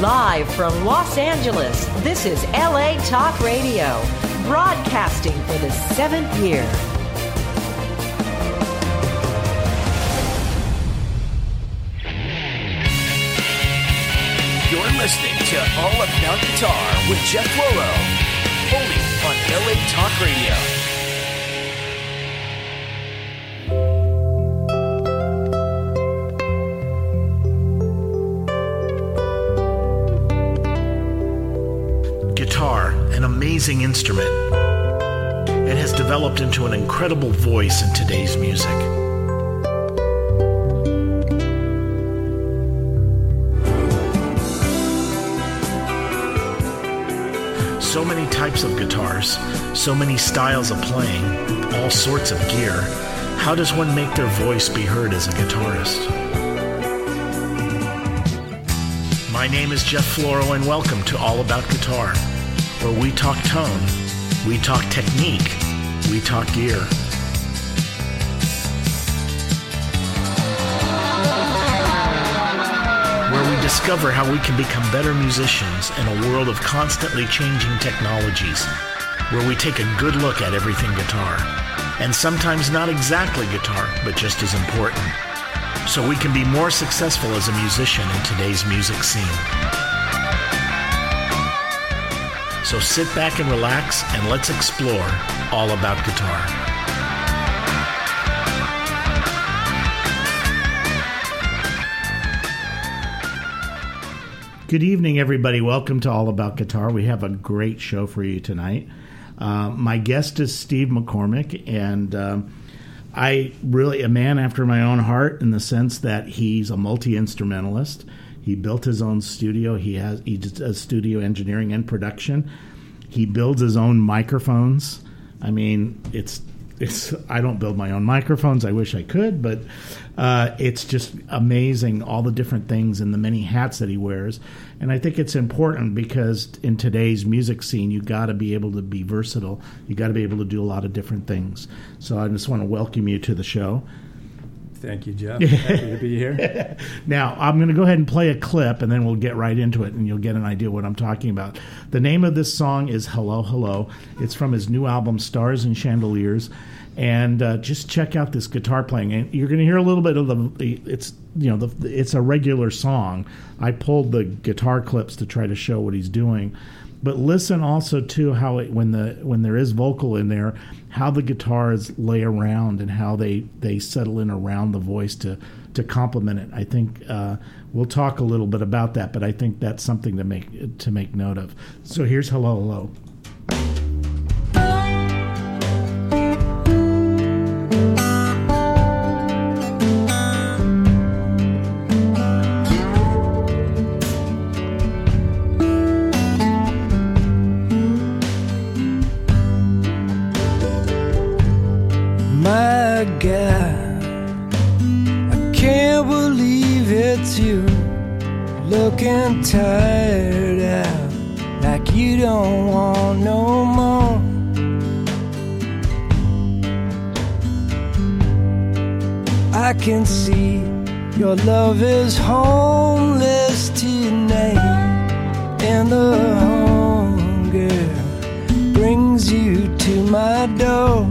Live from Los Angeles, this is LA Talk Radio, broadcasting for the 7th year. You're listening to All About Guitar with Jeff Floro, only on LA Talk Radio. Guitar, an amazing instrument. It has developed into an incredible voice in today's music. So many types of guitars, so many styles of playing, all sorts of gear. How does one make their voice be heard as a guitarist? My name is Jeff Floro, and welcome to All About Guitar, where we talk tone, we talk technique, we talk gear. Where we discover how we can become better musicians in a world of constantly changing technologies, where we take a good look at everything guitar, and sometimes not exactly guitar, but just as important, so we can be more successful as a musician in today's music scene. So sit back and relax, and let's explore all about guitar. Good evening, everybody. Welcome to All About Guitar. We have a great show for you tonight. My guest is Steve McCormick, and I really a man after my own heart in the sense that he's a multi-instrumentalist. He built his own studio. He does studio engineering and production. He builds his own microphones. I mean, it's I don't build my own microphones. I wish I could, but it's just amazing all the different things and the many hats that he wears. And I think it's important because in today's music scene, you got to be able to be versatile. You got to be able to do a lot of different things. So I just want to welcome you to the show. Thank you, Jeff. Happy to be here. Now, I'm going to go ahead and play a clip, and then we'll get right into it, and you'll get an idea what I'm talking about. The name of this song is Hello, Hello. It's from his new album, Stars and Chandeliers. And just check out this guitar playing. And you're going to hear a little bit of it's a regular song. I pulled the guitar clips to try to show what he's doing. But listen also to how when there is vocal in there, how the guitars lay around and how they settle in around the voice to complement it. I think we'll talk a little bit about that, but I think that's something to make note of. So here's Hello, Hello. Looking tired out, like you don't want no more. I can see your love is homeless tonight, and the hunger brings you to my door.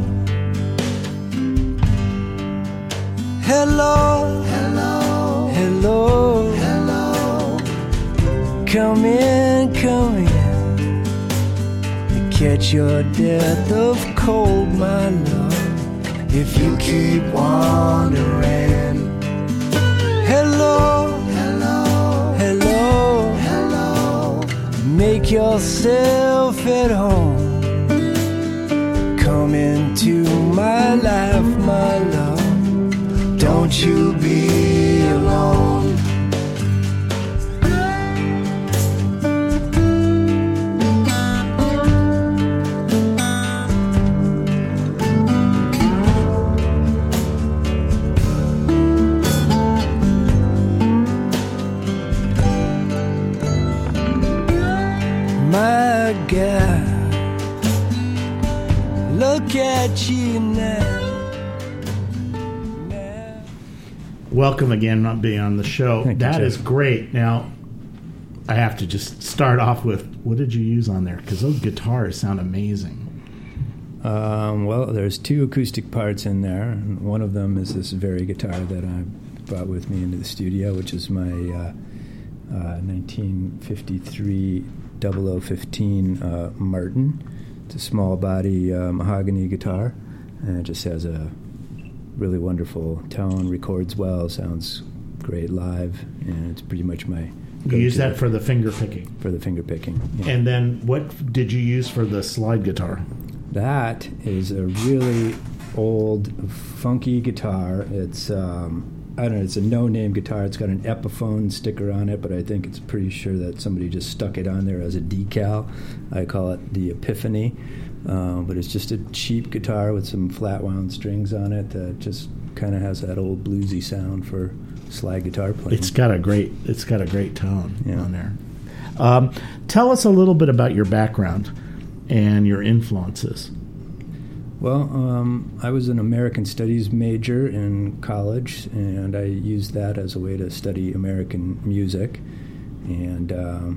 Hello, hello, hello. Come in, and catch your death of cold, my love, if you keep wandering. Hello, hello, hello, hello. Make yourself at home. Come into my life, my love. Don't you be alone. My God, look at you now. Welcome again, not being on the show. Thank That you, is great. Now, I have to just start off with, what did you use on there? Because those guitars sound amazing. Well, there's 2 acoustic parts in there. And one of them is this very guitar that I brought with me into the studio, which is my 1953 0015 Martin. It's a small body mahogany guitar, and it just has a really wonderful tone, records well, sounds great live, and it's pretty much my You use that for the finger picking? For the finger picking, yeah. And then what did you use for the slide guitar? That is a really old, funky guitar. It's, I don't know, it's a no-name guitar. It's got an Epiphone sticker on it, but I think it's pretty sure that somebody just stuck it on there as a decal. I call it the Epiphany. But it's just a cheap guitar with some flat-wound strings on it that just kind of has that old bluesy sound for slide guitar playing. It's got a great tone on there. Tell us a little bit about your background and your influences. Well, I was an American Studies major in college, and I used that as a way to study American music. And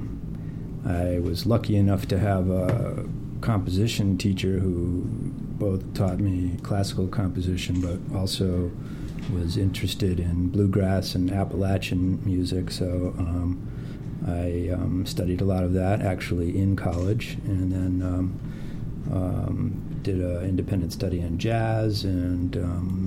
I was lucky enough to have a composition teacher who both taught me classical composition, but also was interested in bluegrass and Appalachian music. So I studied a lot of that actually in college, and then did an independent study in jazz, and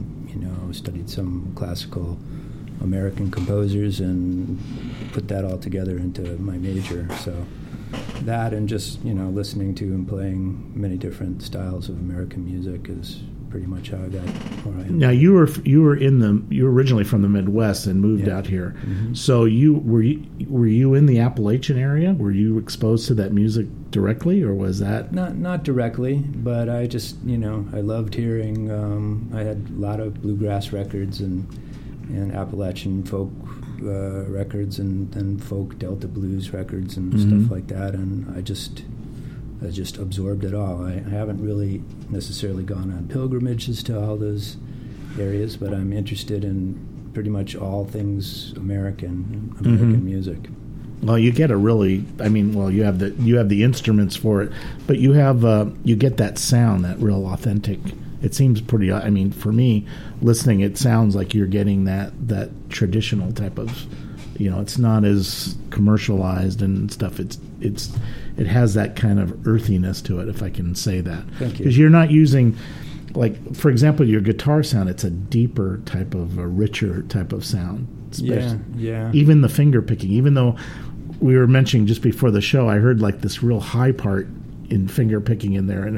studied some classical American composers, and put that all together into my major. So that, and just listening to and playing many different styles of American music is pretty much how I got where I am. Now you were originally from the Midwest and moved out here. Mm-hmm. So were you in the Appalachian area? Were you exposed to that music directly, or was that not directly? But I just I loved hearing. I had a lot of bluegrass records and Appalachian folk records, and then folk Delta blues records and stuff like that, and I just absorbed it all. I haven't really necessarily gone on pilgrimages to all those areas, but I'm interested in pretty much all things American music. Well, you get you have the instruments for it, but you have you get that sound, that real authentic. It seems pretty. For me, listening, it sounds like you're getting that traditional type of. It's not as commercialized and stuff. It has that kind of earthiness to it, if I can say that. Thank you. Because you're not using, for example, your guitar sound. It's a deeper type of, a richer type of sound. Yeah. Even the finger picking, even though we were mentioning just before the show, I heard this real high part in finger picking in there, and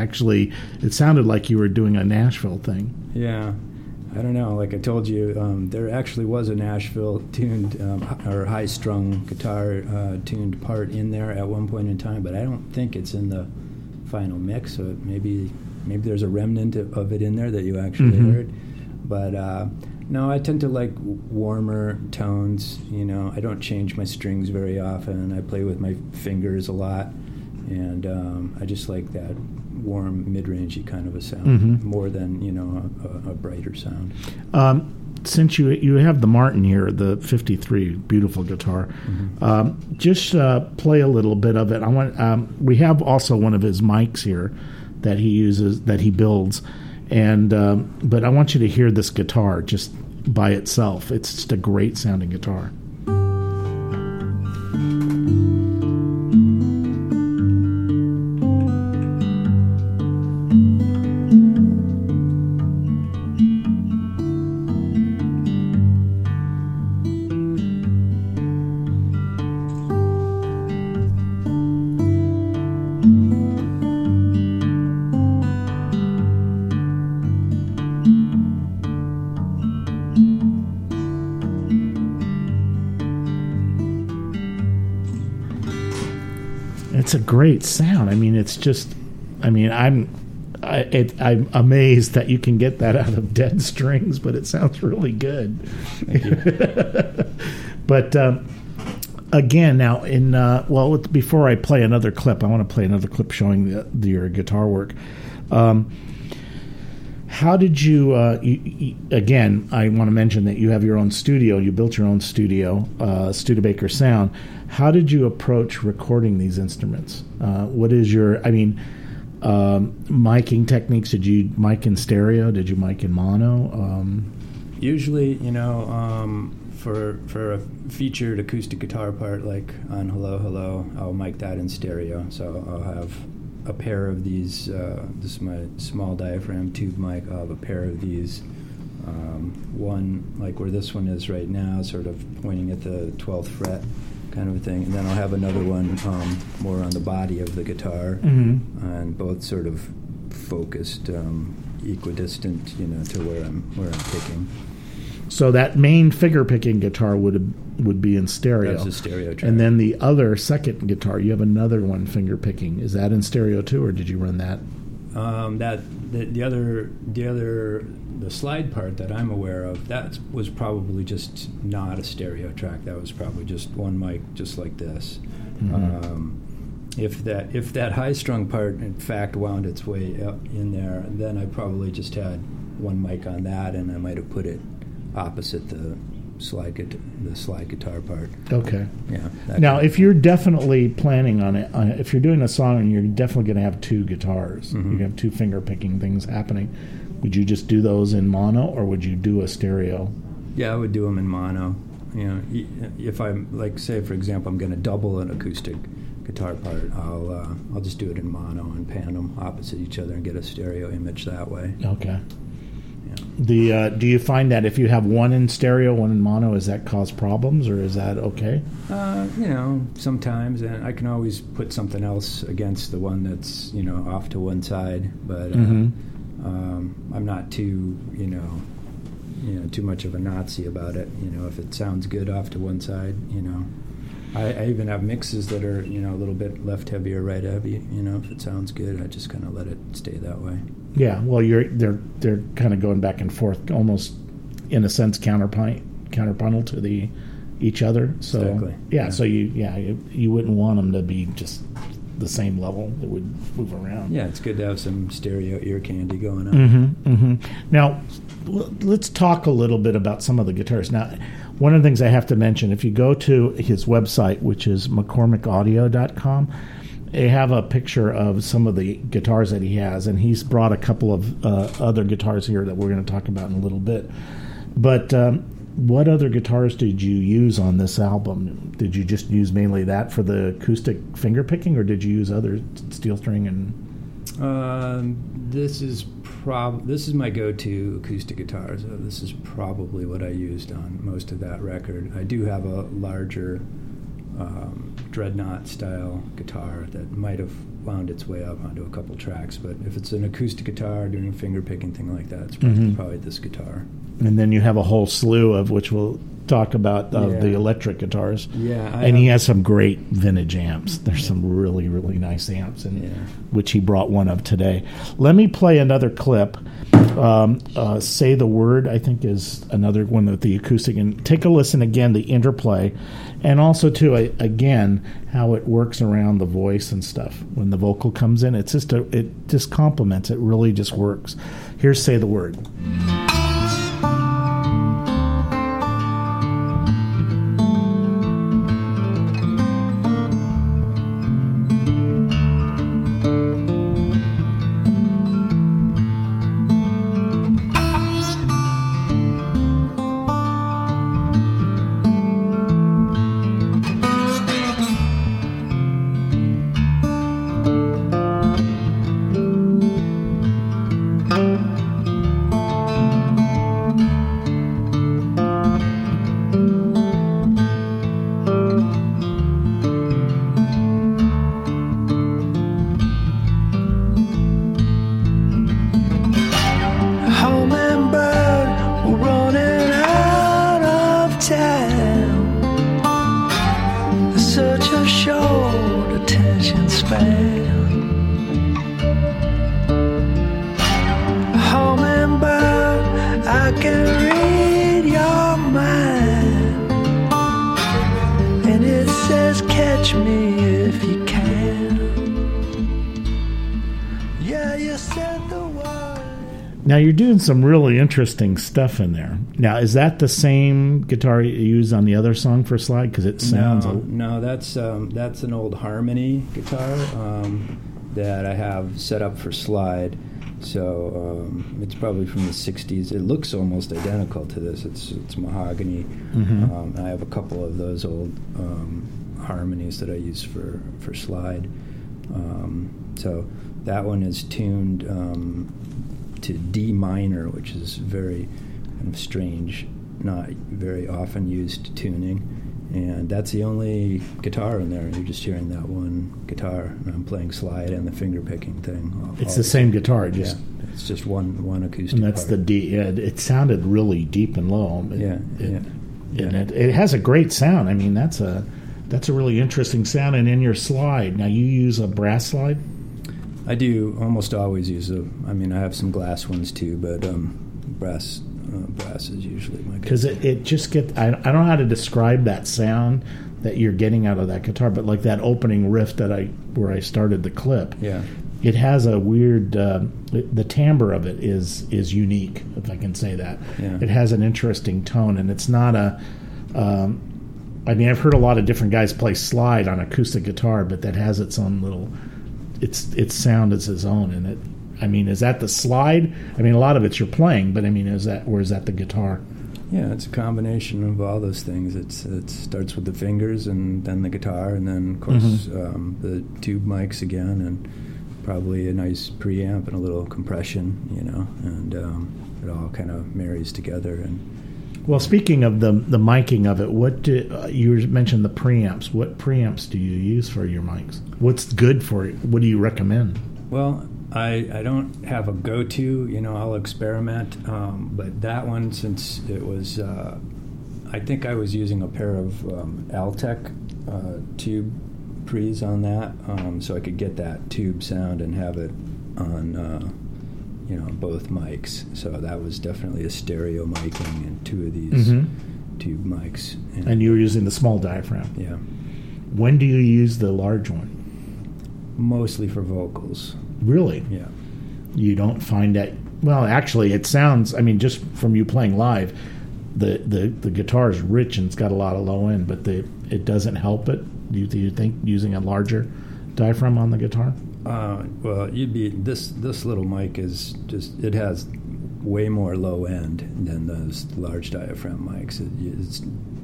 it sounded like you were doing a Nashville thing. Yeah. I don't know. Like I told you, there actually was a Nashville tuned or high-strung guitar tuned part in there at one point in time, but I don't think it's in the final mix. So maybe there's a remnant of it in there that you actually heard. But no, I tend to like warmer tones. I don't change my strings very often. I play with my fingers a lot, and I just like that warm, mid-rangey kind of a sound more than a brighter sound. Since you have the Martin here, the 53, beautiful guitar, just play a little bit of it. I want. We have also one of his mics here that he uses, that he builds, and but I want you to hear this guitar just by itself. It's just a great sounding guitar. It's a great sound. It's just. I'm amazed that you can get that out of dead strings, but it sounds really good. Thank you. But again, now before I play another clip, I want to play another clip showing your guitar work. How did you, again, I want to mention that you have your own studio. You built your own studio, Studebaker Sound. How did you approach recording these instruments? What is your, miking techniques? Did you mic in stereo? Did you mic in mono? Usually, for a featured acoustic guitar part like on Hello, Hello, I'll mic that in stereo. So I'll have a pair of these, this is my small diaphragm tube mic, I'll have a pair of these, one like where this one is right now, sort of pointing at the 12th fret kind of a thing, and then I'll have another one more on the body of the guitar, and both sort of focused, equidistant, to where I'm picking. So that main finger-picking guitar would be in stereo. That's a stereo track. And then the other second guitar, you have another one finger-picking. Is that in stereo too, or did you run that? The slide part that I'm aware of, that was probably just not a stereo track. That was probably just one mic, just like this. If that high-strung part, in fact, wound its way up in there, then I probably just had one mic on that, and I might have put it opposite the slide guitar part. Okay. Yeah. Now, if you're definitely planning on it, if you're doing a song and you're definitely going to have two guitars, you have two finger picking things happening, would you just do those in mono, or would you do a stereo? Yeah, I would do them in mono. If I'm, like, say for example, I'm going to double an acoustic guitar part, I'll just do it in mono and pan them opposite each other and get a stereo image that way. Okay. Do you find that if you have one in stereo, one in mono, does that cause problems, or is that okay? Sometimes, and I can always put something else against the one that's off to one side. But I'm not too too much of a Nazi about it. If it sounds good off to one side, I even have mixes that are a little bit left heavy or right heavy. If it sounds good, I just kind of let it stay that way. Yeah, well, they're kind of going back and forth, almost in a sense counterpuntal to each other. So exactly. Yeah, so you wouldn't want them to be just the same level. It would move around. Yeah, it's good to have some stereo ear candy going on. Now, let's talk a little bit about some of the guitars. Now, one of the things I have to mention, if you go to his website, which is McCormickAudio.com, they have a picture of some of the guitars that he has, and he's brought a couple of other guitars here that we're going to talk about in a little bit. But what other guitars did you use on this album? Did you just use mainly that for the acoustic finger picking, or did you use other steel string and? This is my go-to acoustic guitar. So this is probably what I used on most of that record. I do have a larger dreadnought style guitar that might have wound its way up onto a couple tracks, but if it's an acoustic guitar doing a finger picking thing like that, it's probably this guitar. And then you have a whole slew of, which we'll talk about, of the electric guitars. Yeah, he has some great vintage amps. There's some really, really nice amps, which he brought one of today. Let me play another clip. Say the Word, I think, is another one with the acoustic. And take a listen again, the interplay. And also, too, again, how it works around the voice and stuff. When the vocal comes in, it just complements. It really just works. Here's Say the Word. Now, you're doing some really interesting stuff in there. Now, is that the same guitar you use on the other song for Slide? Because it sounds... No, that's an old Harmony guitar that I have set up for Slide. So it's probably from the 60s. It looks almost identical to this. It's mahogany. Mm-hmm. I have a couple of those old Harmonies that I use for Slide. So that one is tuned to D minor, which is very kind of strange, not very often used tuning. And that's the only guitar in there. You're just hearing that one guitar. And I'm playing Slide and the finger picking thing. It's the same guitar. It's just one acoustic. And that's part. the D. It sounded really deep and low. And it has a great sound. I mean, that's a really interesting sound. And in your Slide, now you use a brass Slide? I do almost always use I have some glass ones too, but brass is usually my guitar. Because it just gets... I don't know how to describe that sound that you're getting out of that guitar, but like that opening riff where I started the clip. Yeah. It has a weird... the timbre of it is unique, if I can say that. Yeah. It has an interesting tone, and it's not a... I've heard a lot of different guys play Slide on acoustic guitar, but that has its own little... Its sound is its own, and it... is that the Slide? A lot of it's you're playing, but is that the guitar? Yeah, it's a combination of all those things. It starts with the fingers, and then the guitar, and then of course the tube mics again, and probably a nice preamp and a little compression, and it all kind of marries together. And well, speaking of the miking of it, you mentioned the preamps. What preamps do you use for your mics? What's good for it? What do you recommend? Well, I don't have a go-to, I'll experiment, but that one, since it was, I think I was using a pair of Altec tube pre's on that, so I could get that tube sound and have it on, both mics. So that was definitely a stereo miking in two of these tube mics. And you were using the small diaphragm? Yeah. When do you use the large one? Mostly for vocals. Really? Yeah. You don't find that... Well, actually, it sounds... just from you playing live, the guitar is rich and it's got a lot of low end, but it doesn't help it. Do you think using a larger diaphragm on the guitar? Well, this little mic is just... It has way more low end than those large diaphragm mics. It's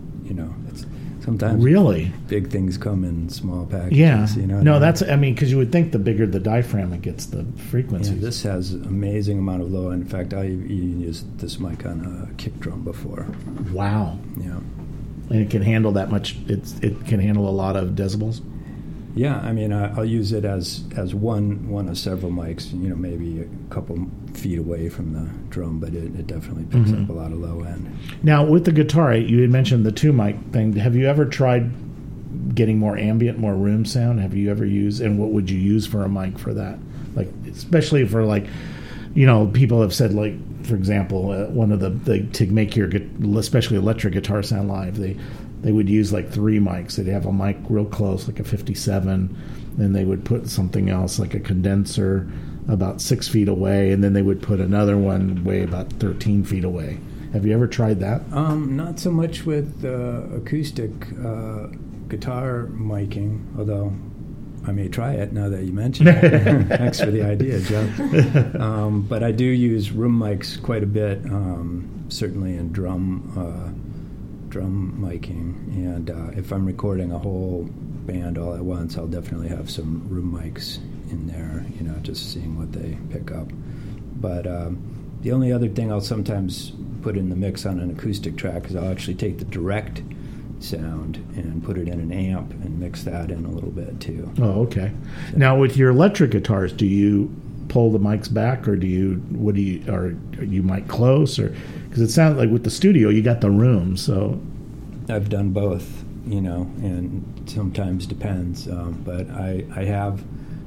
sometimes really big things come in small packages. Yeah. No, that's because you would think the bigger the diaphragm, it gets the frequency. Yeah, this has an amazing amount of low end. In fact, I even used this mic on a kick drum before. Wow. Yeah. And it can handle that much. It can handle a lot of decibels. Yeah, I'll use it as one of several mics. Maybe a couple feet away from the drum, but it definitely picks up a lot of low end. Now, with the guitar, you had mentioned the two mic thing. Have you ever tried getting more ambient, more room sound? Have you ever used? And what would you use for a mic for that? Like, especially for people have said, like, for example, one of to make your especially electric guitar sound live, they would use like three mics. They'd have a mic real close, like a 57, then they would put something else like a condenser about 6 feet away, and then they would put another one way about 13 feet away. Have you ever tried that? Not so much with acoustic guitar miking, although I may try it now that you mention it. Thanks for the idea, Jeff. But I do use room mics quite a bit, certainly in drum miking, and if I'm recording a whole band all at once, I'll definitely have some room mics in there, just seeing what they pick up. But the only other thing I'll sometimes put in the mix on an acoustic track is I'll actually take the direct sound and put it in an amp and mix that in a little bit too. Oh, okay. So, now with your electric guitars, do you pull the mics back, or are you mic close, or because it sounds like with the studio you got the room? So I've done both, and sometimes depends. But I have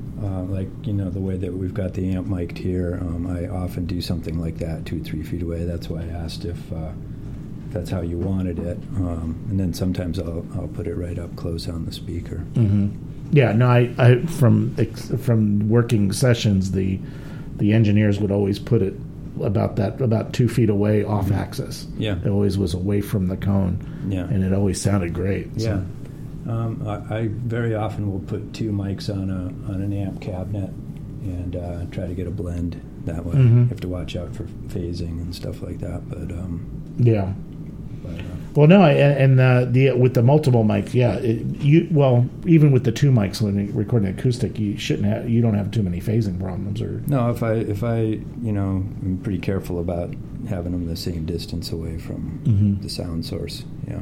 the way that we've got the amp mic'd here. I often do something like that 2-3 feet away. That's why I asked if that's how you wanted it, and then sometimes I'll put it right up close on the speaker. Mm-hmm. Yeah, no, I from working sessions, the engineers would always put it about 2 feet away off axis. Yeah. It always was away from the cone. Yeah. And it always sounded great. Yeah. So. I very often will put 2 mics on an amp cabinet and try to get a blend that way. Mm-hmm. You have to watch out for phasing and stuff like that. But yeah. But, well, no, and the with the multiple mics, yeah. Even with the 2 mics when you're recording acoustic, you don't have too many phasing problems, or no. If I I'm pretty careful about having them the same distance away from the sound source. Yeah.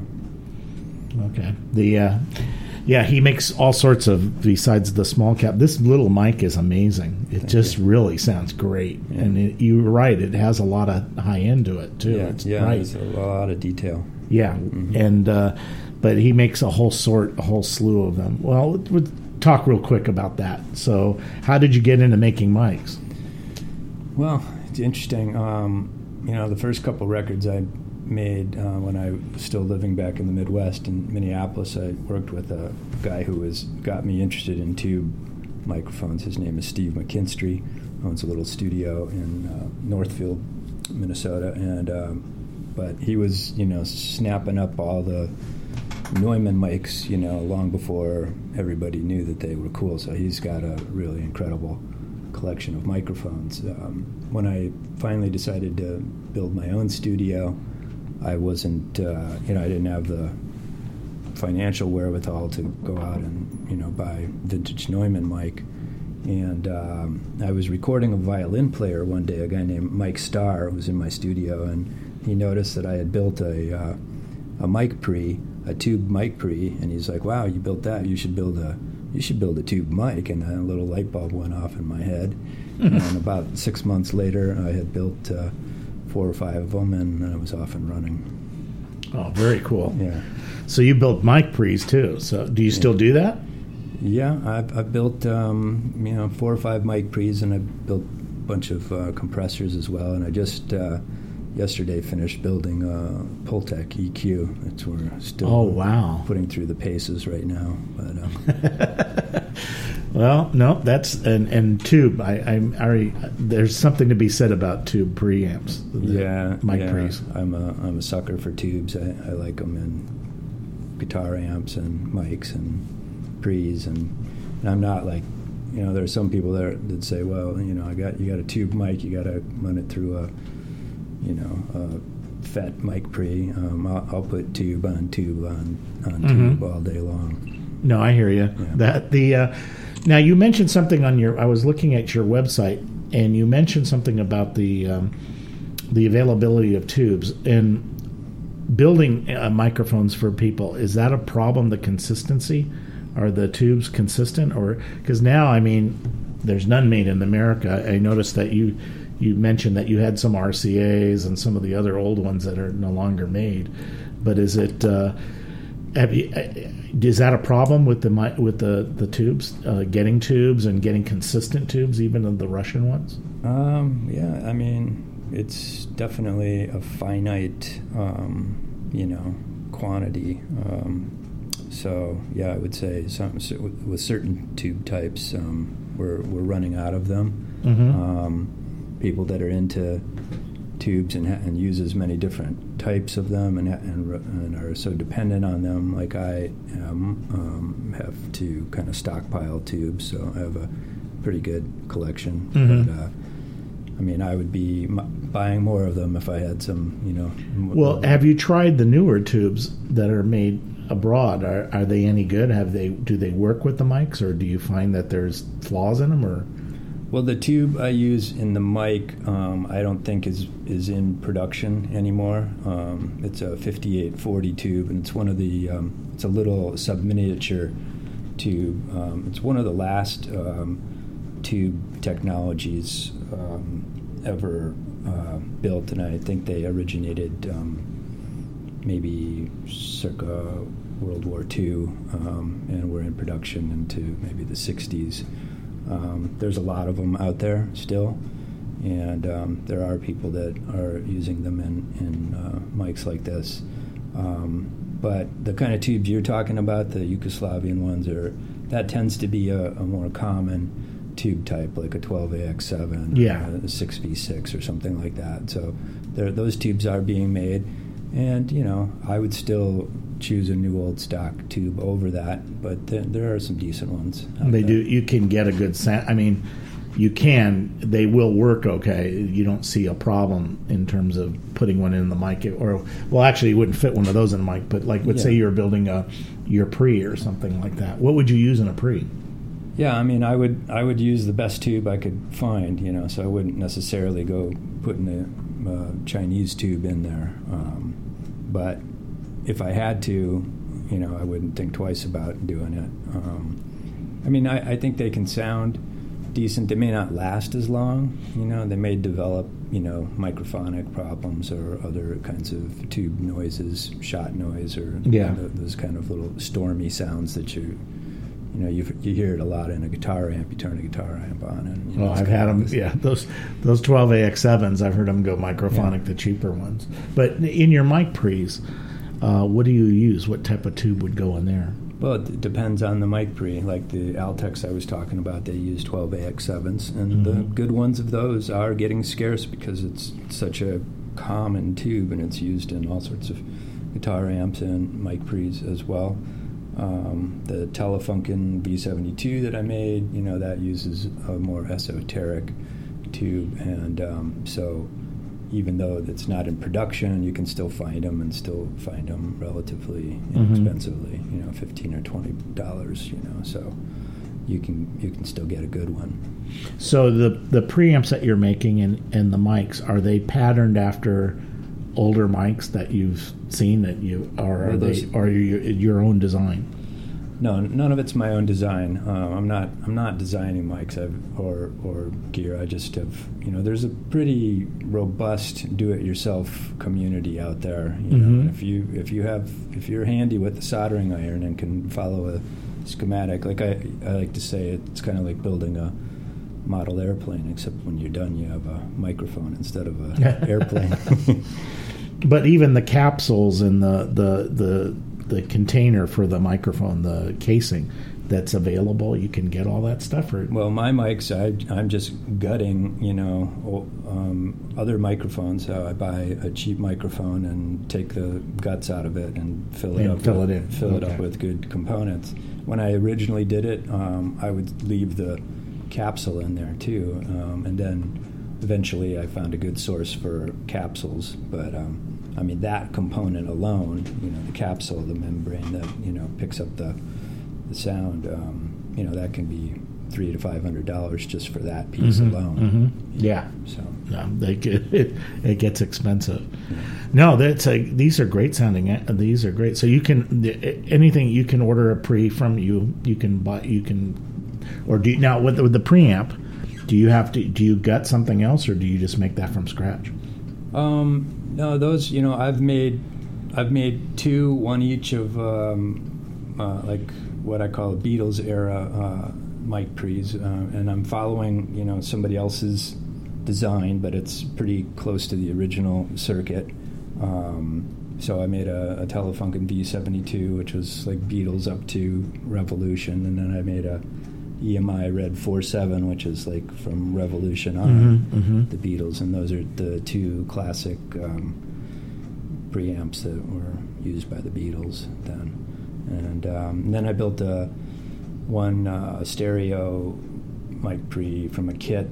Okay. He makes all sorts of, besides the small cap. This little mic is amazing. It just really sounds great. Yeah. And you're right, it has a lot of high end to it too. There's a lot of detail. Yeah, and but he makes a whole slew of them. Well, we'll talk real quick about that. So, how did you get into making mics? Well, it's interesting. The first couple records I made when I was still living back in the Midwest in Minneapolis, I worked with a guy who got me interested in tube microphones. His name is Steve McKinstry. Owns a little studio in Northfield, Minnesota, and but he was snapping up all the Neumann mics long before everybody knew that they were cool. So he's got a really incredible collection of microphones. When I finally decided to build my own studio, I wasn't, I didn't have the financial wherewithal to go out and, buy vintage Neumann mic. And I was recording a violin player one day, a guy named Mike Starr, who was in my studio, and he noticed that I had built a mic pre, a tube mic pre, and he's like, "Wow, you built that? You should build a tube mic." And a little light bulb went off in my head. And about 6 months later, I had built 4 or 5 of them, and I was off and running. Oh, very cool. Yeah. So you built mic pre's too. So do you still do that? Yeah, I've built 4 or 5 mic pre's, and I've built a bunch of compressors as well. And I just yesterday finished building a Pultec EQ. That's we're still putting through the paces right now. But well, no, that's and tube. I already there's something to be said about tube preamps. Mic pre's. I'm a sucker for tubes. I like them in guitar amps and mics and pre's, and I'm not like, there are some people that say, well, you got a tube mic, you got to run it through a FET mic pre. I'll put tube on tube all day long. No, I hear you. Yeah. Now you mentioned something on I was looking at your website, and you mentioned something about the availability of tubes and building microphones for people. Is that a problem? The consistency? Are the tubes consistent? Or because now, there's none made in America. I noticed that you mentioned that you had some RCAs and some of the other old ones that are no longer made. But is it? Is that a problem with the tubes? Getting tubes and getting consistent tubes, even of the Russian ones? Yeah, it's definitely a finite, quantity. So yeah, I would say with certain tube types, we're running out of them. Mm-hmm. People that are into tubes and use as many different types of them and are so dependent on them, like I am, have to kind of stockpile tubes. So I have a pretty good collection. Mm-hmm. But, I would be buying more of them if I had some, Well, have you tried the newer tubes that are made abroad? Are they any good? Do they work with the mics, or do you find that there's flaws in them? Or well, the tube I use in the mic, I don't think is in production anymore. It's a 5840 tube, and it's one of the it's a little sub-miniature tube. It's one of the last tube technologies ever built, and I think they originated maybe circa World War II, and were in production into maybe the 60s. There's a lot of them out there still, and there are people that are using them in mics like this. But the kind of tubes you're talking about, the Yugoslavian ones, that tends to be a more common tube type, like a 12AX7, Yeah. a 6V6 or something like that. So those tubes are being made, and I would still choose a new old stock tube over that, but there are some decent ones. They do. You can get a good sound. I mean, you can. They will work okay. You don't see a problem in terms of putting one in the mic, actually, you wouldn't fit one of those in a mic. But let's say you're building your pre or something like that. What would you use in a pre? Yeah, I mean, I would use the best tube I could find. So I wouldn't necessarily go putting a Chinese tube in there. But if I had to, I wouldn't think twice about doing it. I mean, I think they can sound decent. They may not last as long. They may develop, microphonic problems or other kinds of tube noises, shot noise, or those kind of little stormy sounds that you hear it a lot in a guitar amp. You turn a guitar amp on, and I've had them. Yeah, those 12AX7s. I've heard them go microphonic, the cheaper ones. But in your mic pre's, what do you use? What type of tube would go in there? Well, it depends on the mic pre. Like the Altex I was talking about, they use 12AX7s, and the good ones of those are getting scarce because it's such a common tube, and it's used in all sorts of guitar amps and mic pre's as well. The Telefunken V72 that I made, that uses a more esoteric tube, and so even though it's not in production, you can still find them, and still find them relatively inexpensively, $15 or $20, so you can still get a good one. So the preamps that you're making and the mics, are they patterned after older mics that you've seen that are you your own design? No, none of it's my own design. I'm not designing mics or gear. I just have, there's a pretty robust do-it-yourself community out there. If you're handy with the soldering iron and can follow a schematic, like I like to say, it's kind of like building a model airplane, except when you're done, you have a microphone instead of an airplane. But even the capsules and the container for the microphone, the casing that's available, you can get all that stuff. Well, my mics, I'm just gutting, other microphones. So I buy a cheap microphone and take the guts out of it and fill it up with good components. When I originally did it, I would leave the capsule in there too, and then eventually I found a good source for capsules, but I mean, that component alone, the capsule, the membrane that, picks up the sound, that can be $300 to $500 just for that piece alone. Yeah. So it gets expensive. Yeah. No, these are great sounding. These are great. So you can anything you can order a pre from you can buy or do you, now with the preamp, do you gut something else, or do you just make that from scratch? No, those, I've made two, one each of like what I call Beatles era mic pre's, and I'm following somebody else's design, but it's pretty close to the original circuit. So I made a Telefunken V72, which was like Beatles up to Revolution, and then I made a EMI Red 47, which is like from Revolution on, the Beatles, and those are the two classic preamps that were used by the Beatles then. And then I built one stereo mic pre from a kit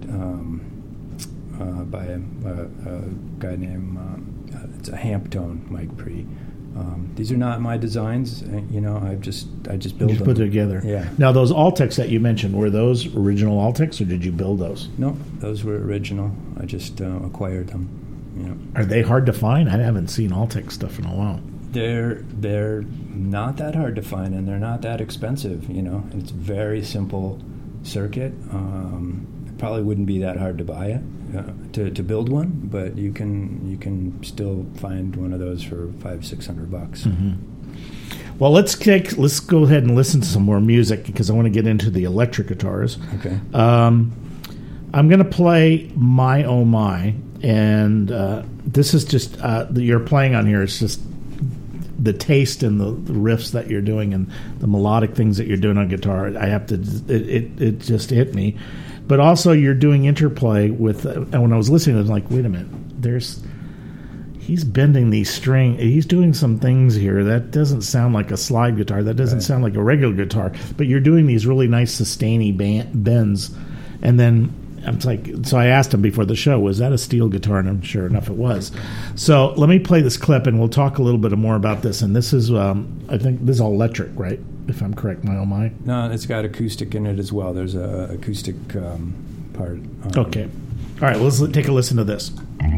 by a guy named it's a Hamptone mic pre. These are not my designs, I just build them. Put it together. Yeah. Now those Altex that you mentioned, were those original Altex, or did you build those? No, those were original. I just acquired them. Are they hard to find? I haven't seen Altex stuff in a while. They're not that hard to find, and they're not that expensive. It's a very simple circuit. It probably wouldn't be that hard to buy it. To build one, but you can still find one of those for $500-600. Well, let's go ahead and listen to some more music, because I want to get into the electric guitars. Okay. I'm going to play My Oh My, and this is just you're playing on here. It's just the taste and the riffs that you're doing and the melodic things that you're doing on guitar. I have to. It just hit me. But also you're doing interplay with, and when I was listening, I was like, wait a minute, he's bending these strings. He's doing some things here. That doesn't sound like a slide guitar. That doesn't sound like a regular guitar. But you're doing these really nice sustainy bends. And then so I asked him before the show, was that a steel guitar? And I'm sure enough it was. So let me play this clip, and we'll talk a little bit more about this. And this is, I think this is all electric, right? If I'm correct, my oh my. No, it's got acoustic in it as well. There's a acoustic part. Okay. All right, let's take a listen to this.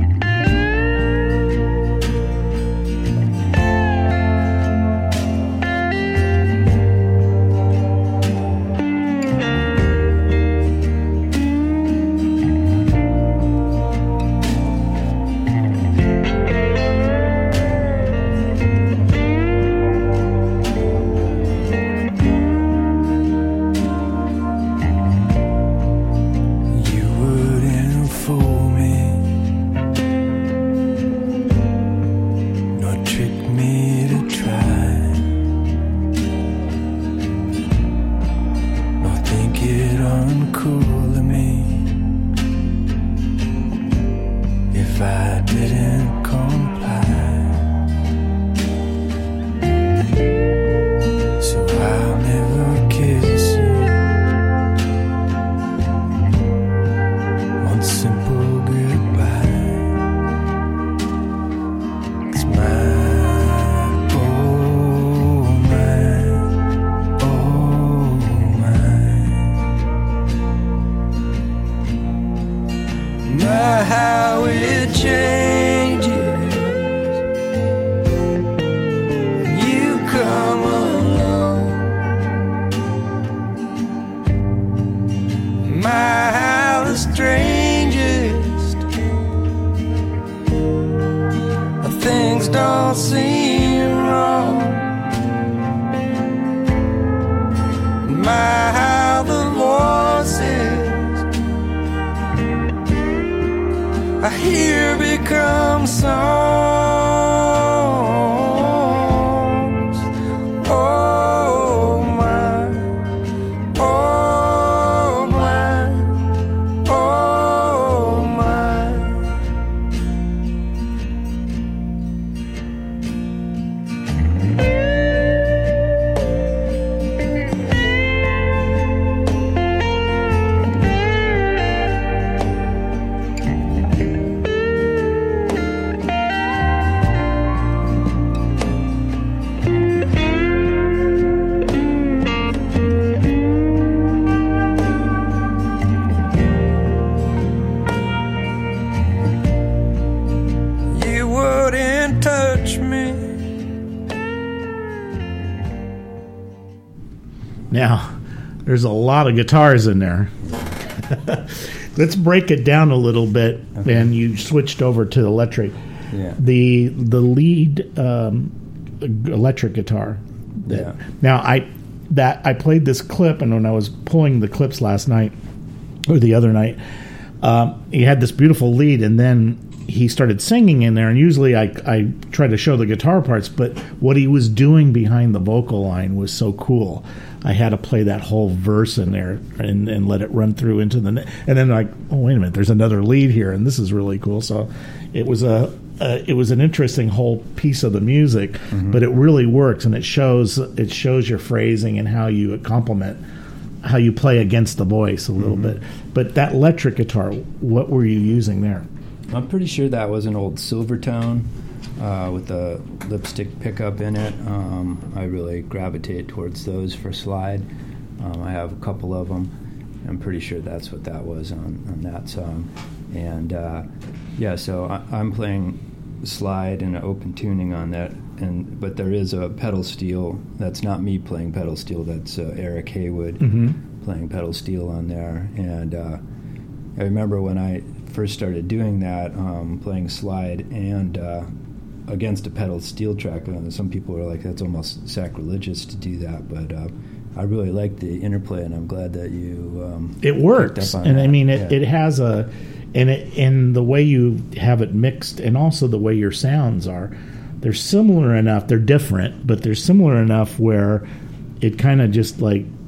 Now, there's a lot of guitars in there. Let's break it down a little bit. Okay. And you switched over to electric. Yeah. The lead electric guitar. Now, I played this clip, and when I was pulling the clips last night, or the other night, he had this beautiful lead, and then he started singing in there, and usually I try to show the guitar parts, but what he was doing behind the vocal line was so cool. I had to play that whole verse in there and let it run through into the and then like, oh wait a minute, there's another lead here, and this is really cool. So it was an interesting whole piece of the music, mm-hmm. but it really works, and it shows your phrasing and how you complement, how you play against the voice a little mm-hmm. bit. But that electric guitar, what were you using there? I'm pretty sure that was an old Silvertone with a lipstick pickup in it. I really gravitate towards those for slide. I have a couple of them. I'm pretty sure that's what that was on that song. And so I'm playing slide and open tuning on that. But there is a pedal steel. That's not me playing pedal steel. That's Eric Haywood mm-hmm. playing pedal steel on there. And I remember when I first started doing that, playing slide and against a pedal steel track. Some people are like, that's almost sacrilegious to do that, but I really like the interplay, and I'm glad that you it works. And that. I mean, it has a and the way you have it mixed, and also the way your sounds are, they're similar enough. They're different, but they're similar enough where it kind of just like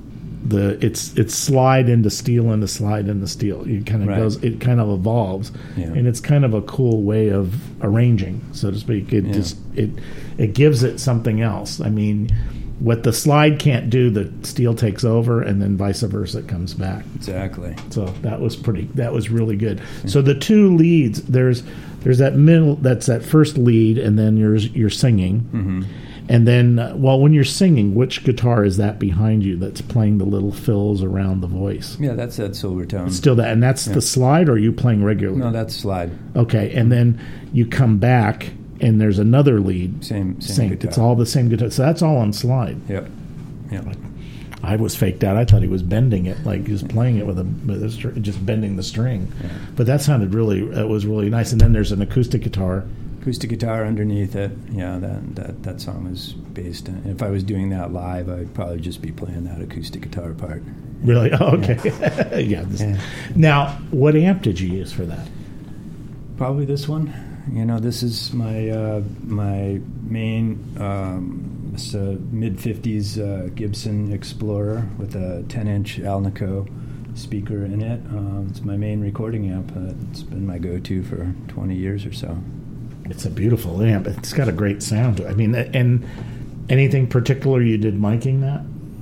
it's slide into steel into slide into steel. It kind of Right. goes. It kind of evolves, Yeah. and it's kind of a cool way of arranging, so to speak. It Yeah. just it gives it something else. I mean, what the slide can't do, the steel takes over, and then vice versa, it comes back. Exactly. So that was really good. So the two leads, there's that middle, that's that first lead, and then you're singing. Mm-hmm. And then, when you're singing, which guitar is that behind you that's playing the little fills around the voice? Yeah, that's that Silvertone. Still that, and that's the slide, or are you playing regularly? No, that's slide. Okay, and then you come back, and there's another lead. Same Synced. guitar. It's all the same guitar. So that's all on slide. Yep. Yep. I was faked out. I thought he was bending it, like he was playing it with a just bending the string. Yeah. But that sounded it was really nice. And then there's an acoustic guitar. Acoustic guitar underneath it. Yeah, that song was based on. If I was doing that live, I'd probably just be playing that acoustic guitar part. Really? Oh, okay. Yeah. Yeah. Now, what amp did you use for that? Probably this one. This is my my main. It's a mid-50s Gibson Explorer with a 10-inch Alnico speaker in it. It's my main recording amp. It's been my go-to for 20 years or so. It's a beautiful amp. It's got a great sound to it. I mean, and anything particular you did miking that?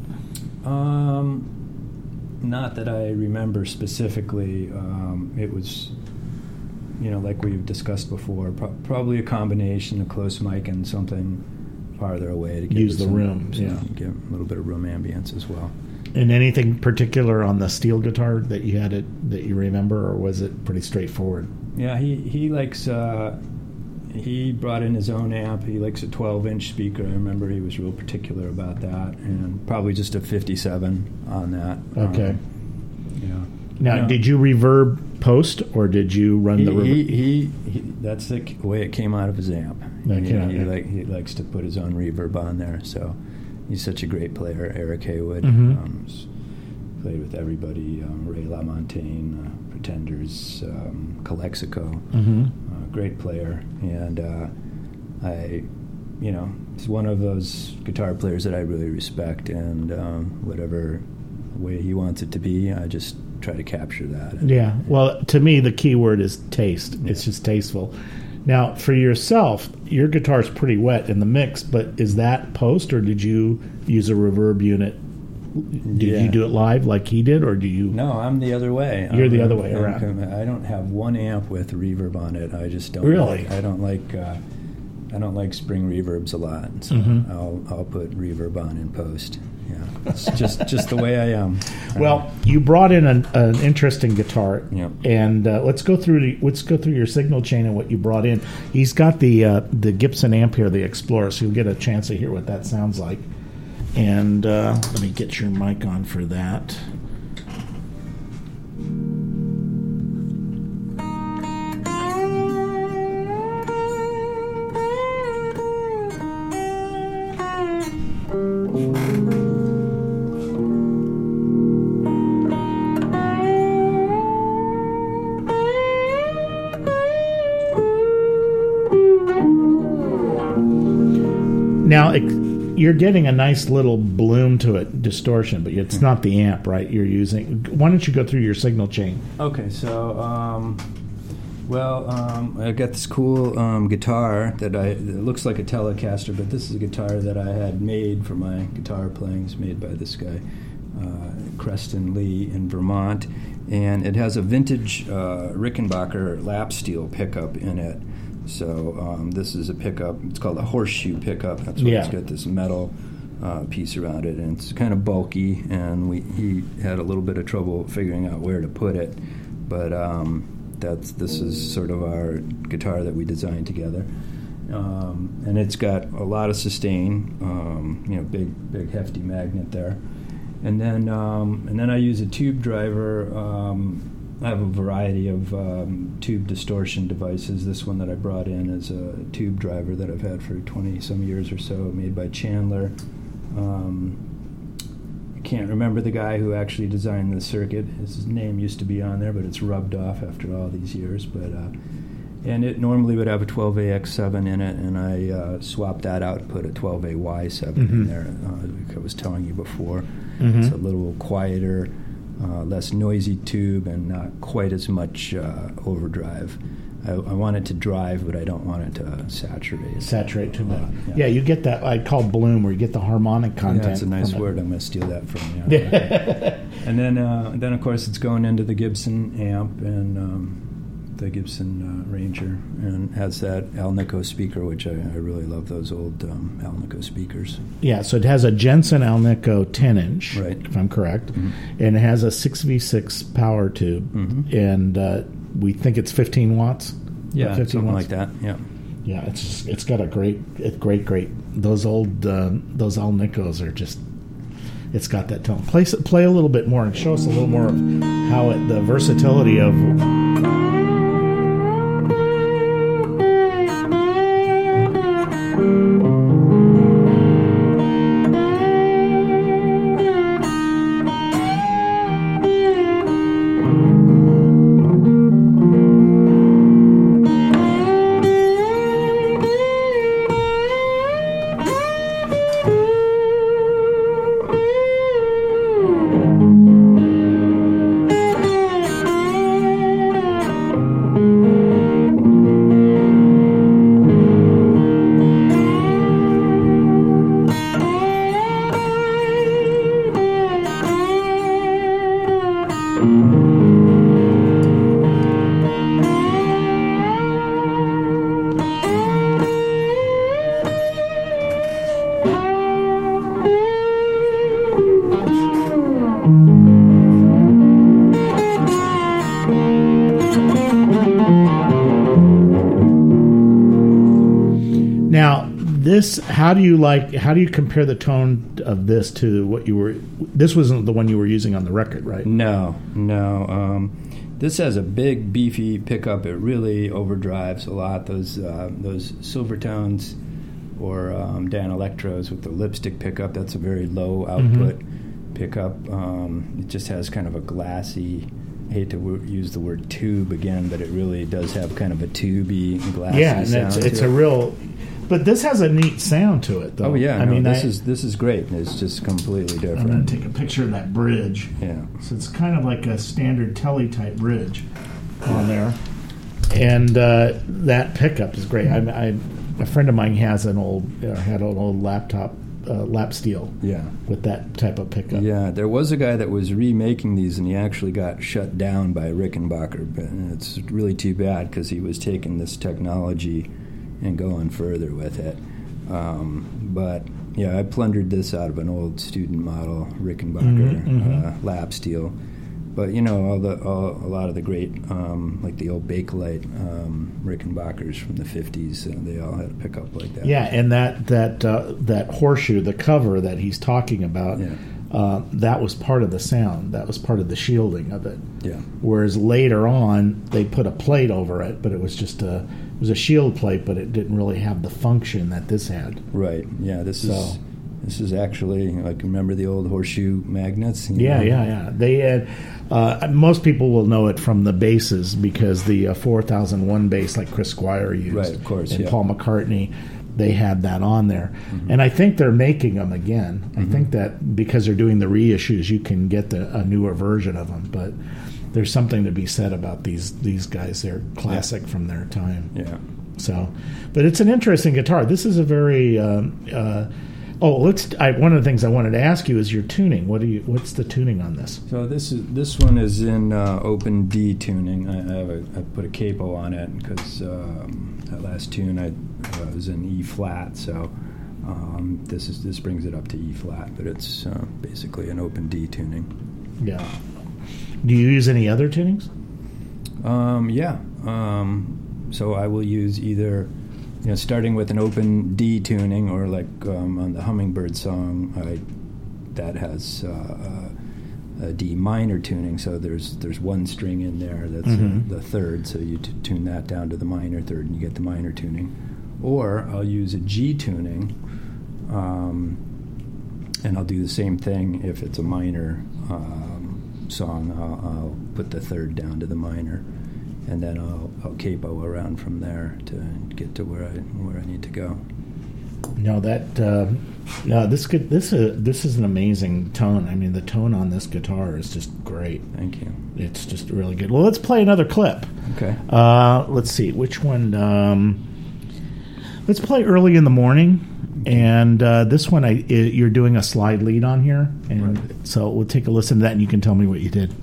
Not that I remember specifically. It was, like we've discussed before, probably a combination of close mic and something farther away to Use the room, yeah. Get a little bit of room ambience as well. And anything particular on the steel guitar that you had that you remember, or was it pretty straightforward? Yeah, he likes. He brought in his own amp. He likes a 12-inch speaker. I remember he was real particular about that, and probably just a 57 on that. Okay. Yeah. Now, did you reverb post, or did you run the reverb? He that's the way it came out of his amp. Okay. He likes to put his own reverb on there. So he's such a great player, Eric Haywood. Mm-hmm. Played with everybody, Ray LaMontagne, Pretenders, Calexico. Mm-hmm. Great player, and he's one of those guitar players that I really respect, and whatever way he wants it to be, I just try to capture that. Yeah, well, to me, the key word is taste. Yeah. It's just tasteful. Now, for yourself, your guitar's pretty wet in the mix, but is that post, or did you use a reverb unit? Did you do it live like he did, or do you? No, I'm the other way. You're the other way around. I don't have one amp with reverb on it. I just don't. Really? I don't like spring reverbs a lot. So I'll put reverb on in post. Yeah, it's just the way I am. Well, you brought in an interesting guitar, Yep. and let's go through your signal chain and what you brought in. He's got the Gibson amp here, the Explorer, so you'll get a chance to hear what that sounds like. And let me get your mic on for that. Now, you're getting a nice little bloom to it, distortion, but it's not the amp, right? You're using. Why don't you go through your signal chain? Okay, so I got this cool guitar that looks like a Telecaster, but this is a guitar that I had made for my guitar playing. It's made by this guy, Creston Lee in Vermont, and it has a vintage Rickenbacker lap steel pickup in it. So this is a pickup. It's called a horseshoe pickup. That's why it's got this metal piece around it, and it's kind of bulky. And he had a little bit of trouble figuring out where to put it, but this is sort of our guitar that we designed together. And it's got a lot of sustain. Big hefty magnet there, and then I use a tube driver. I have a variety of tube distortion devices. This one that I brought in is a tube driver that I've had for 20-some years or so, made by Chandler. I can't remember the guy who actually designed the circuit. His name used to be on there, but it's rubbed off after all these years. But And it normally would have a 12AX7 in it, and I swapped that out, put a 12AY7 in there, like I was telling you before. It's a little quieter, less noisy tube, and not quite as much overdrive. I want it to drive, but I don't want it to saturate. Saturate too much. Yeah, you get that, I call bloom, where you get the harmonic content. Yeah, that's a nice word. I'm going to steal that from you. And then, of course, it's going into the Gibson amp and the Gibson Ranger, and has that Alnico speaker, which I really love those old Alnico speakers. Yeah, so it has a Jensen Alnico 10-inch, right, if I'm correct, and it has a 6V6 power tube, and we think it's 15 watts. Yeah, 15 something watts. like that. Yeah. Yeah, it's got a great. Those old those Alnicos are just. It's got that tone. Play a little bit more and show us a little more of how the versatility of. Now, how do you compare the tone of this to what you were? This wasn't the one you were using on the record, right? No. This has a big, beefy pickup. It really overdrives a lot. Those Silvertones or Dan Electros with the lipstick pickup. That's a very low output pickup. It just has kind of a glassy. I hate to use the word tube again, but it really does have kind of a tubey, glassy sound. It's a real. But this has a neat sound to it, though. Oh yeah, this is great. It's just completely different. I'm going to take a picture of that bridge. Yeah, so it's kind of like a standard Tele type bridge on there, and that pickup is great. A friend of mine had an old laptop lap steel. Yeah, with that type of pickup. Yeah, there was a guy that was remaking these, and he actually got shut down by Rickenbacker. But it's really too bad because he was taking this technology and going further with it. But yeah, I plundered this out of an old student model Rickenbacker lap steel. But a lot of the great, like the old Bakelite Rickenbackers from the 50s, they all had a pickup like that. Yeah, and that horseshoe, the cover that he's talking about, that was part of the sound. That was part of the shielding of it. Yeah. Whereas later on, they put a plate over it, but it was just a shield plate, but it didn't really have the function that this had. Right. Yeah. This is actually, like, remember the old horseshoe magnets? Yeah. They had. Most people will know it from the basses because the 4001 bass, like Chris Squire used, right? Of course. And Paul McCartney. They had that on there. And I think they're making them again. I think that because they're doing the reissues, you can get a newer version of them. But there's something to be said about these guys. They're classic from their time. Yeah. So, but it's an interesting guitar. This is a very. One of the things I wanted to ask you is your tuning. What's the tuning on this? So this one is in open D tuning. I put a capo on it because that last tune I was in E flat. So this brings it up to E flat, but it's basically an open D tuning. Yeah. Do you use any other tunings? Yeah. So I will use either, starting with an open D tuning, or like on the Hummingbird song, that has a D minor tuning. So there's one string in there that's the third. So you tune that down to the minor third, and you get the minor tuning. Or I'll use a G tuning, and I'll do the same thing if it's a minor song. I'll put the third down to the minor, and then I'll capo around from there to get to where I need to go. No, this is an amazing tone. I mean, the tone on this guitar is just great. Thank you. It's just really good. Well, let's play another clip. Okay. Let's see which one. Let's play Early in the Morning. And this one, you're doing a slide lead on here, and right. So we'll take a listen to that, and you can tell me what you did.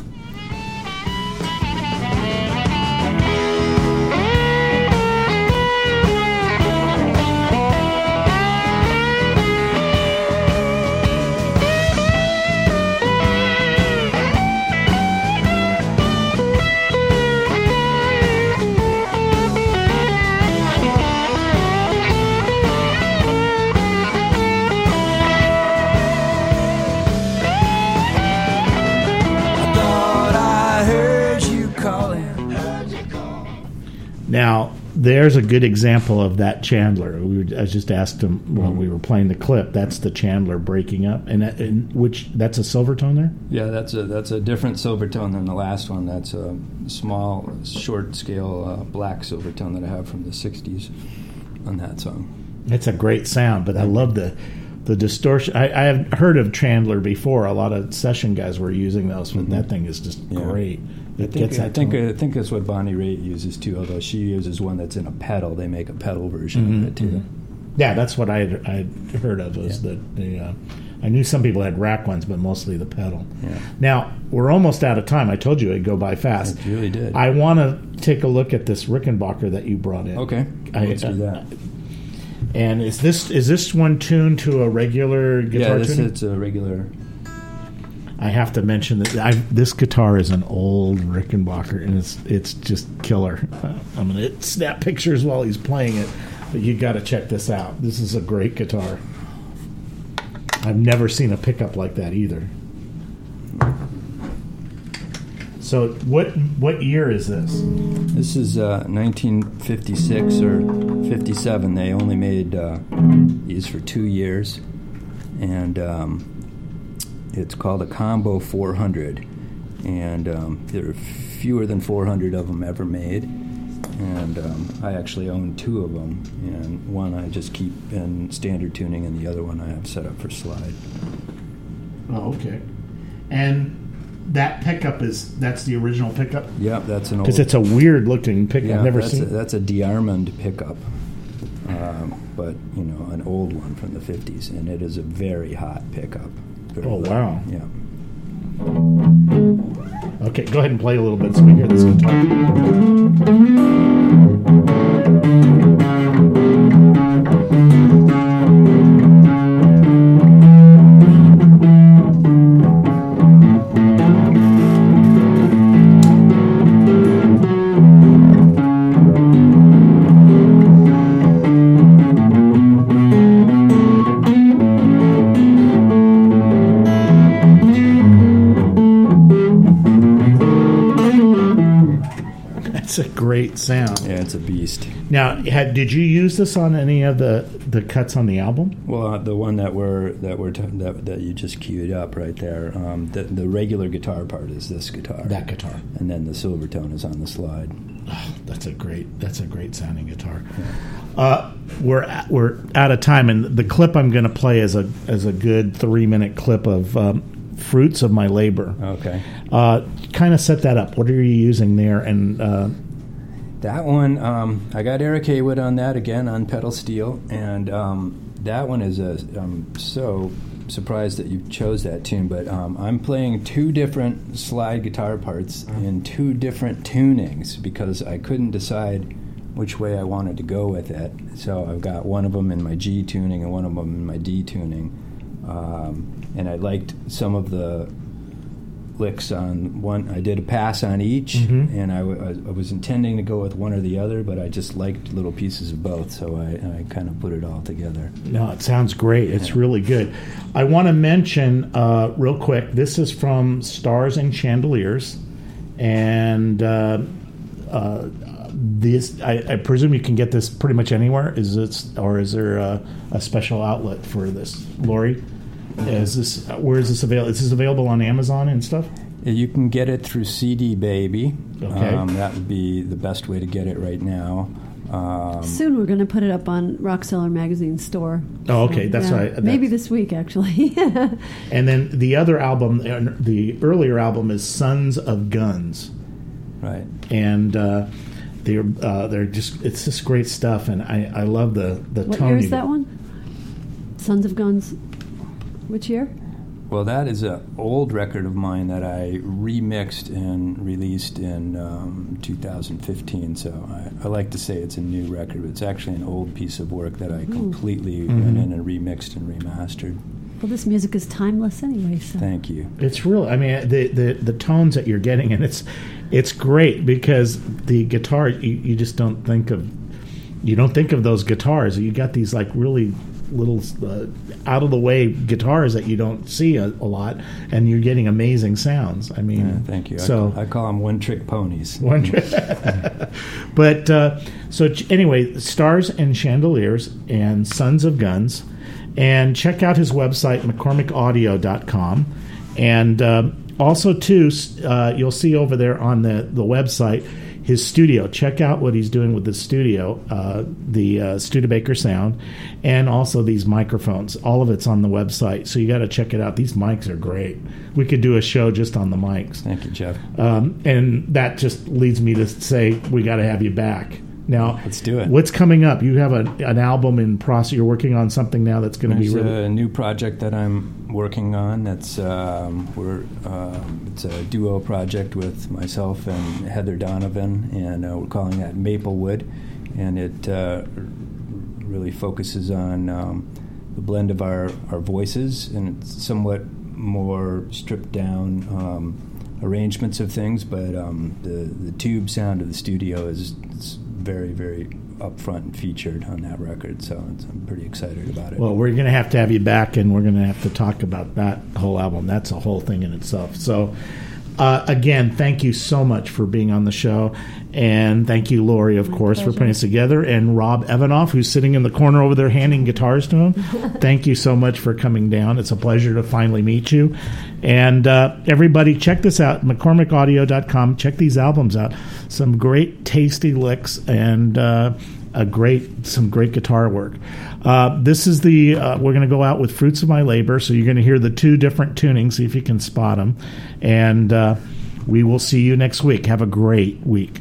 Now, there's a good example of that Chandler. I just asked him while we were playing the clip. That's the Chandler breaking up, and which that's a Silvertone there. Yeah, that's a different Silvertone than the last one. That's a small, short scale black Silvertone that I have from the '60s on that song. It's a great sound, but I love the distortion. I have heard of Chandler before. A lot of session guys were using those, but that thing is just great. I think that's what Bonnie Raitt uses too. Although she uses one that's in a pedal, they make a pedal version of it too. Mm-hmm. Yeah, that's what I had heard of. Was I knew some people had rack ones, but mostly the pedal. Yeah. Now we're almost out of time. I told you it'd go by fast. It really did. I want to take a look at this Rickenbacker that you brought in. Okay, let's do that. And is this one tuned to a regular guitar tuning? Yeah, it's a regular. I have to mention that this guitar is an old Rickenbacker, and it's just killer. I'm going to snap pictures while he's playing it, but you got to check this out. This is a great guitar. I've never seen a pickup like that either. So what year is this? This is 1956 or 57. They only made these for 2 years, and it's called a Combo 400, and there are fewer than 400 of them ever made, and I actually own 2 of them, and one I just keep in standard tuning, and the other one I have set up for slide. Oh, okay. And that pickup that's the original pickup? Yeah, that's an old... Because it's a weird looking pickup. Yeah, I've never seen that's a DeArmond pickup, but an old one from the 50s, and it is a very hot pickup. Oh, wow. Yeah. Okay, go ahead and play a little bit so we hear this guitar. It's a great sound. Yeah, it's a beast. Now, did you use this on any of the cuts on the album? Well, the one that you just queued up right there. The regular guitar part is this guitar. That guitar. And then the Silvertone is on the slide. Oh, that's a great sounding guitar. Yeah. We're out of time, and the clip I'm going to play is a good 3-minute clip of Fruits of My Labor. Okay. Kind of set that up. What are you using there? And that one, I got Eric Haywood on that again on pedal steel, and that one is I'm so surprised that you chose that tune. But I'm playing 2 different slide guitar parts in 2 different tunings because I couldn't decide which way I wanted to go with it. So I've got one of them in my G tuning and one of them in my D tuning. And I liked some of the licks on one. I did a pass on each, and I was intending to go with one or the other, but I just liked little pieces of both, so I kind of put it all together. No, it sounds great. It's really good. I want to mention real quick, this is from Stars and Chandeliers, and this I presume you can get this pretty much anywhere. Is there a special outlet for this, Lori? Where is this available? Is this available on Amazon and stuff? You can get it through CD Baby, Okay. That would be the best way to get it right now. Soon we're going to put it up on Rockseller Magazine store. Oh, okay. That's right. Maybe this week, actually. And then the other album, the earlier album, is Sons of Guns. Right. And they're just, it's just great stuff, and I love the what tone. What year is that one? Sons of Guns. Which year? Well, that is an old record of mine that I remixed and released in 2015. So I like to say it's a new record, but it's actually an old piece of work that I completely went in and remixed and remastered. Well, this music is timeless anyway. So. Thank you. It's real. I mean, the tones that you're getting, and it's great because the guitar, you just don't think of those guitars. You got these like really little out of the way guitars that you don't see a lot, and you're getting amazing sounds. I mean, thank you. So I call them one-trick ponies. One trick. But so anyway, Stars and Chandeliers and Sons of Guns, and check out his website McCormickAudio.com, and also too you'll see over there on the website his studio. Check out what he's doing with the studio, the Studebaker Sound, and also these microphones. All of it's on the website, so you got to check it out. These mics are great. We could do a show just on the mics. Thank you, Jeff. And that just leads me to say we got to have you back. Now, let's do it. What's coming up? You have an album in process. You're working on something now that's going to be really... a new project that I'm working on. That's it's a duo project with myself and Heather Donovan, and we're calling that Maplewood. And it really focuses on the blend of our voices, and it's somewhat more stripped down arrangements of things, but the tube sound of the studio is very, very upfront and featured on that record, so I'm pretty excited about it. Well, we're going to have you back, and we're going to have to talk about that whole album. That's a whole thing in itself. So, again, thank you so much for being on the show, and thank you, Lori, of course, for putting us together, and Rob Evanoff, who's sitting in the corner over there handing guitars to him. Thank you so much for coming down. It's a pleasure to finally meet you. And everybody, check this out, McCormickAudio.com. Check these albums out. Some great, tasty licks and some great guitar work. This is we're going to go out with Fruits of My Labor, so you're going to hear the two different tunings, see if you can spot them. And we will see you next week. Have a great week.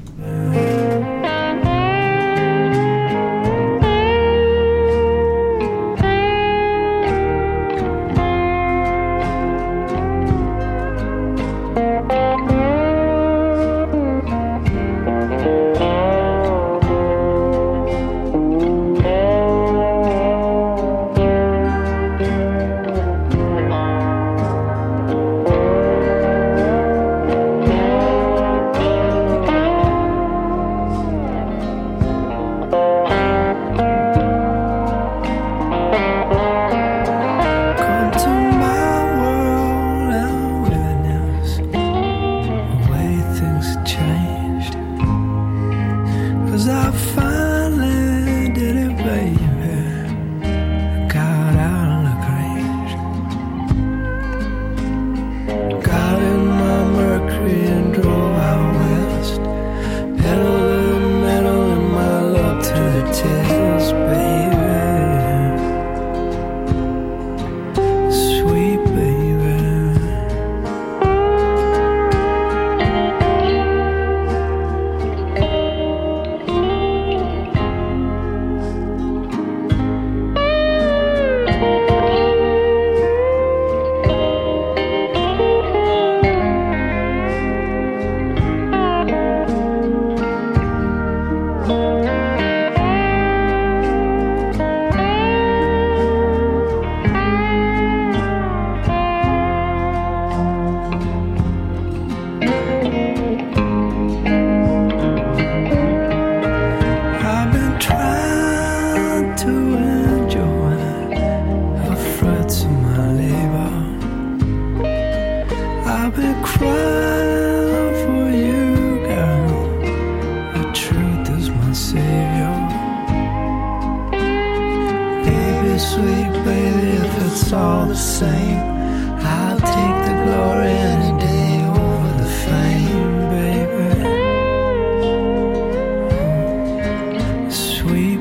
Sweet baby, if it's all the same, I'll take the glory any day over the fame, baby.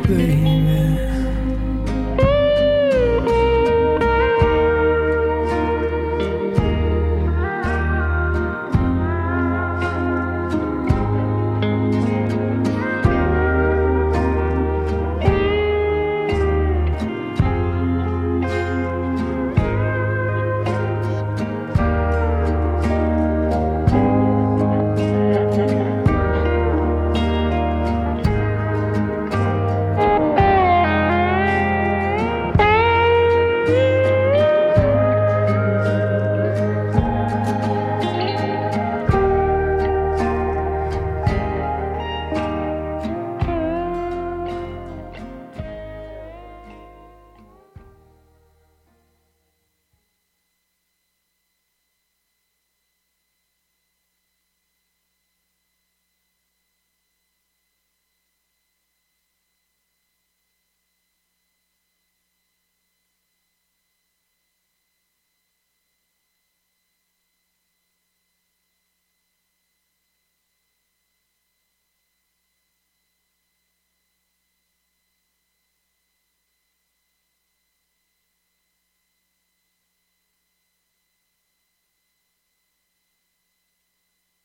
But